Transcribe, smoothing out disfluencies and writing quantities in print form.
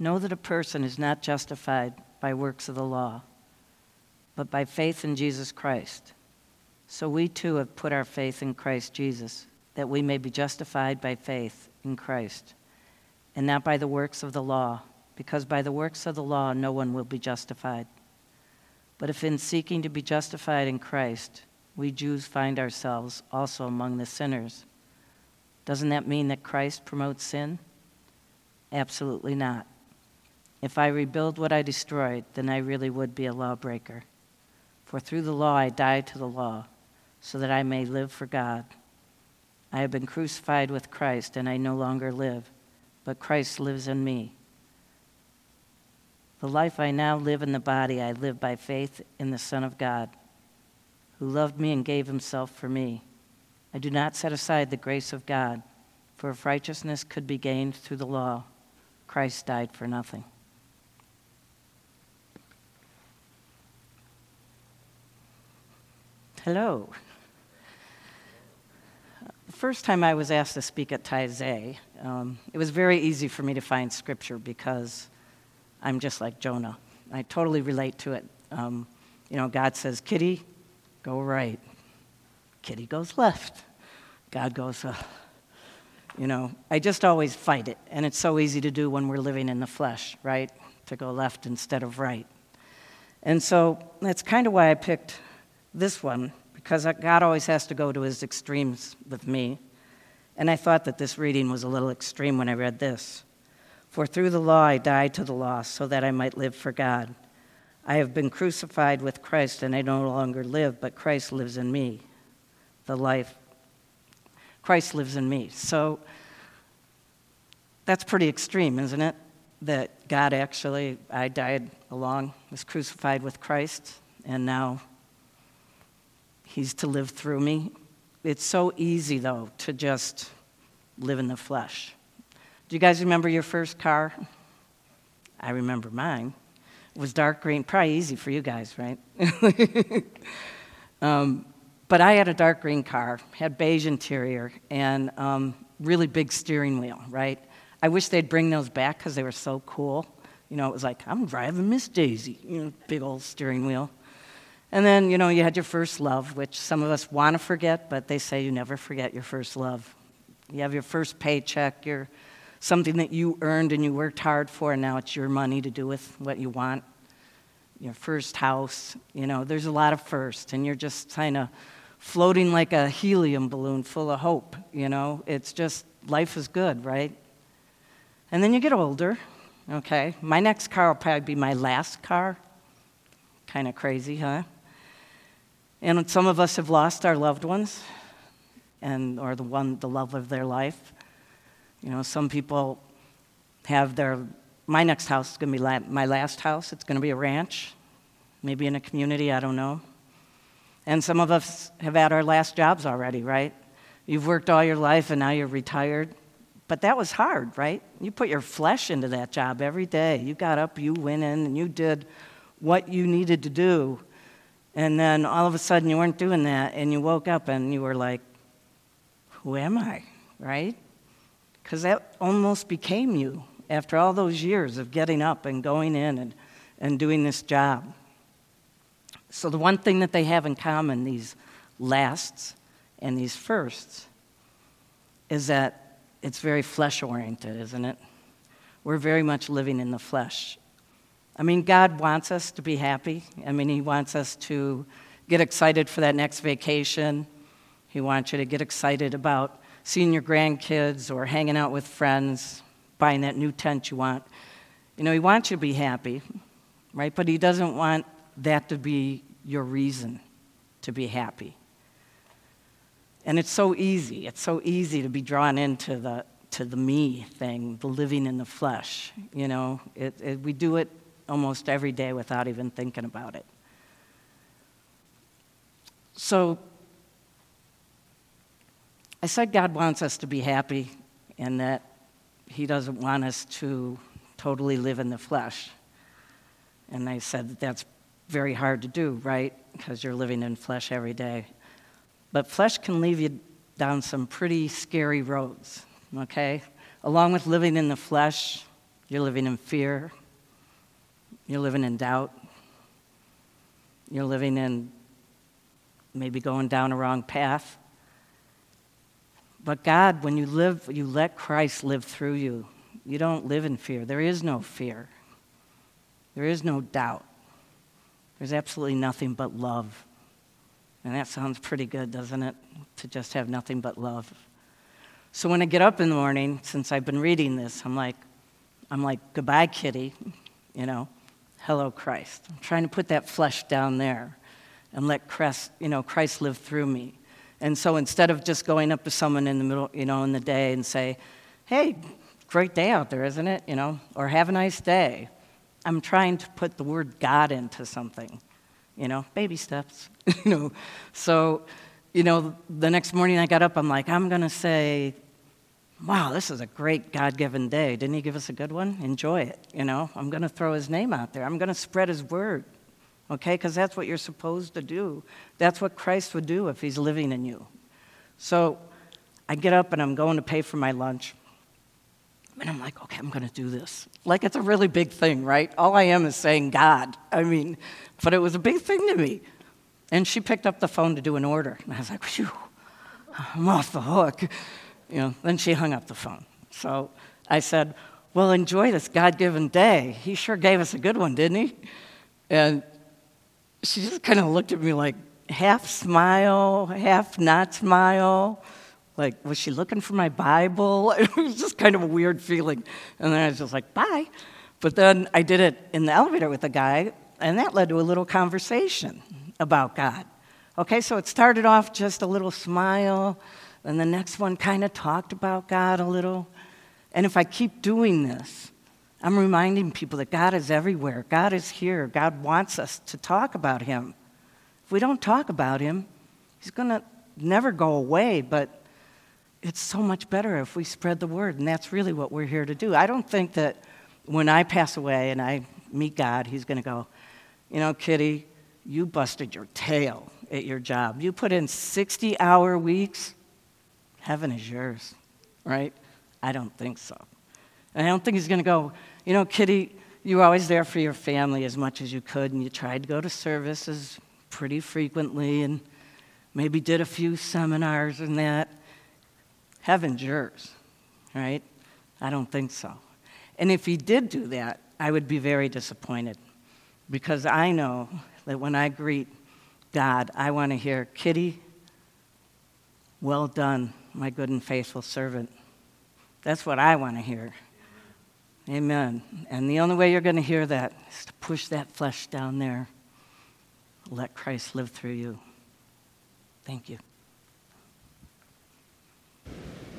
Know that a person is not justified by works of the law, but by faith in Jesus Christ. So we too have put our faith in Christ Jesus, that we may be justified by faith in Christ, and not by the works of the law, because by the works of the law no one will be justified. But if in seeking to be justified in Christ, we Jews find ourselves also among the sinners, doesn't that mean that Christ promotes sin? Absolutely not. If I rebuild what I destroyed, then I really would be a lawbreaker. For through the law I died to the law, so that I may live for God. I have been crucified with Christ, and I no longer live, but Christ lives in me. The life I now live in the body, I live by faith in the Son of God, who loved me and gave himself for me. I do not set aside the grace of God, for if righteousness could be gained through the law, Christ died for nothing. Hello. The first time I was asked to speak at Taizé, it was very easy for me to find scripture because I'm just like Jonah. I totally relate to it. God says, Kitty, go right. Kitty goes left. God goes, I just always fight it. And it's so easy to do when we're living in the flesh, right? To go left instead of right. And so that's kind of why I picked this one, because God always has to go to his extremes with me. And I thought that this reading was a little extreme when I read this. For through the law I died to the law so that I might live for God. I have been crucified with Christ, and I no longer live, but Christ lives in me. Christ lives in me. So that's pretty extreme, isn't it? That God actually, I died along, was crucified with Christ, and now he's to live through me. It's so easy, though, to just live in the flesh. Do you guys remember your first car? I remember mine. It was dark green, probably easy for you guys, right? But I had a dark green car, had beige interior, and really big steering wheel, right? I wish they'd bring those back because they were so cool. It was like, I'm driving Miss Daisy, big old steering wheel. And then, you had your first love, which some of us want to forget, but they say you never forget your first love. You have your first paycheck, something that you earned and you worked hard for, and now it's your money to do with what you want. Your first house, there's a lot of first, and you're just kind of floating like a helium balloon full of hope, It's just, life is good, right? And then you get older, okay? My next car will probably be my last car. Kind of crazy, huh? And some of us have lost our loved ones, or the love of their life. Some people have my next house is going to be my last house. It's going to be a ranch, maybe in a community, I don't know. And some of us have had our last jobs already, right? You've worked all your life and now you're retired. But that was hard, right? You put your flesh into that job every day. You got up, you went in, and you did what you needed to do. And then all of a sudden you weren't doing that, and you woke up and you were like, who am I, right? Because that almost became you after all those years of getting up and going in and doing this job. So the one thing that they have in common, these lasts and these firsts, is that it's very flesh-oriented, isn't it? We're very much living in the flesh. God wants us to be happy. He wants us to get excited for that next vacation. He wants you to get excited about seeing your grandkids or hanging out with friends, buying that new tent you want. He wants you to be happy, right? But he doesn't want that to be your reason to be happy. And it's so easy. It's so easy to be drawn into the me thing, the living in the flesh. We do it almost every day without even thinking about it. So I said God wants us to be happy and that he doesn't want us to totally live in the flesh. And I said that that's very hard to do, right? Because you're living in flesh every day. But flesh can lead you down some pretty scary roads, okay? Along with living in the flesh, You're living in fear. You're living in doubt. You're living in maybe going down a wrong path. But God, when you live, you let Christ live through you. You don't live in fear. There is no fear. There is no doubt. There's absolutely nothing but love. And that sounds pretty good, doesn't it? To just have nothing but love. So when I get up in the morning, since I've been reading this, I'm like, goodbye, kitty, hello, Christ. I'm trying to put that flesh down there and let Christ live through me. And so instead of just going up to someone in the middle, in the day and say, hey, great day out there, isn't it? Or have a nice day. I'm trying to put the word God into something, baby steps, So, the next morning I got up, I'm like, I'm going to say, wow, this is a great God-given day. Didn't he give us a good one? Enjoy it, I'm going to throw his name out there. I'm going to spread his word, okay? Because that's what you're supposed to do. That's what Christ would do if he's living in you. So I get up and I'm going to pay for my lunch. And I'm like, okay, I'm going to do this. Like it's a really big thing, right? All I am is saying God. But it was a big thing to me. And she picked up the phone to do an order. And I was like, phew, I'm off the hook. Then she hung up the phone. So I said, well, enjoy this God-given day. He sure gave us a good one, didn't he? And she just kind of looked at me like half smile, half not smile. Like, was she looking for my Bible? It was just kind of a weird feeling. And then I was just like, bye. But then I did it in the elevator with a guy, and that led to a little conversation about God. Okay, so it started off just a little smile, and the next one kind of talked about God a little. And if I keep doing this, I'm reminding people that God is everywhere. God is here. God wants us to talk about him. If we don't talk about him, he's going to never go away, but it's so much better if we spread the word, and that's really what we're here to do. I don't think that when I pass away and I meet God, he's going to go, Kitty, you busted your tail at your job. You put in 60-hour weeks. Heaven is yours, right? I don't think so. And I don't think he's going to go, Kitty, you were always there for your family as much as you could, and you tried to go to services pretty frequently and maybe did a few seminars and that. Heaven's yours, right? I don't think so. And if he did do that, I would be very disappointed because I know that when I greet God, I want to hear, Kitty, well done, my good and faithful servant. That's what I want to hear. Amen. And the only way you're going to hear that is to push that flesh down there. Let Christ live through you. Thank you.